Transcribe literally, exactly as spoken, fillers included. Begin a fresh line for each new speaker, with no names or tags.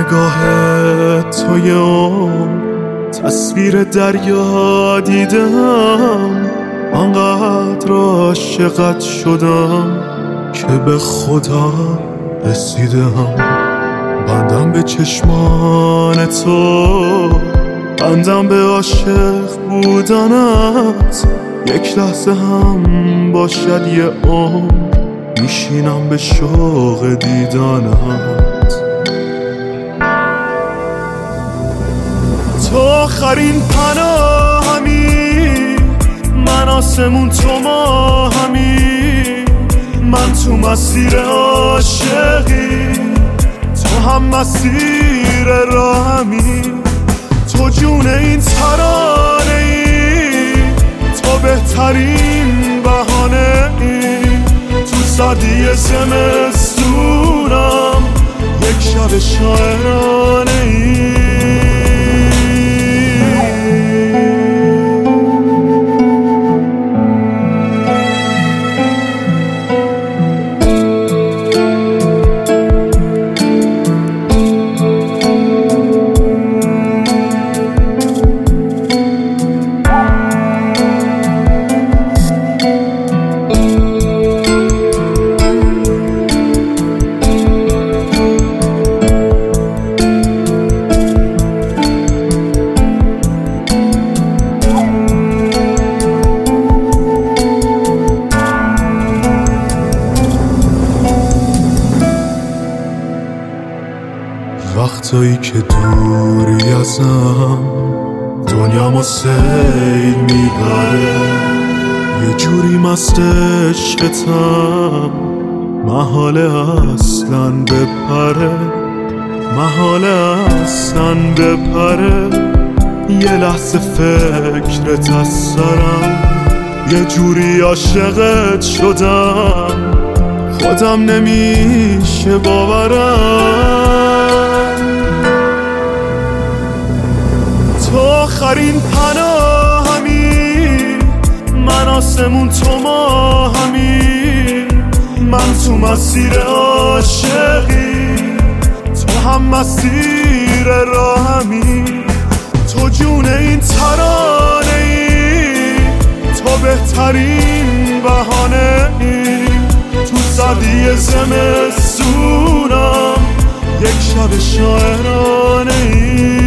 نگاه توی اون تصویر دریا دیدم، انقدر عاشقت شدم که به خدا رسیدم. بندم به چشمان تو، بندم به عاشق بودنت، یک لحظه هم باشد یه عمر میشینم به شوق دیدنت. تو آخرین پناهمی، من آسمون تو ما همی، من تو مسیر عاشقی، تو هم مسیر راهمی. تو جون این ترانه ای، تو بهترین بهانه ای، تو سردی زمستونم یک شب شاعرانه ای. وقتایی که دوری ازم دنیامو سیل میبره، یه جوری مست عشقتم محاله اصلاً بپره، محاله اصلاً بپره. یه لحظه فکرت از سرم، یه جوری عاشقت شدم خودم نمیشه باورم. تو آخرین پناهمی، من آسمون تو ما همی، من تو مسیر عاشقی، تو هم مسیر راهمی. تو جون این ترانه ای، تو بهترین بهانه ای، تو سردی زمستونم یک شب شاعرانه ای.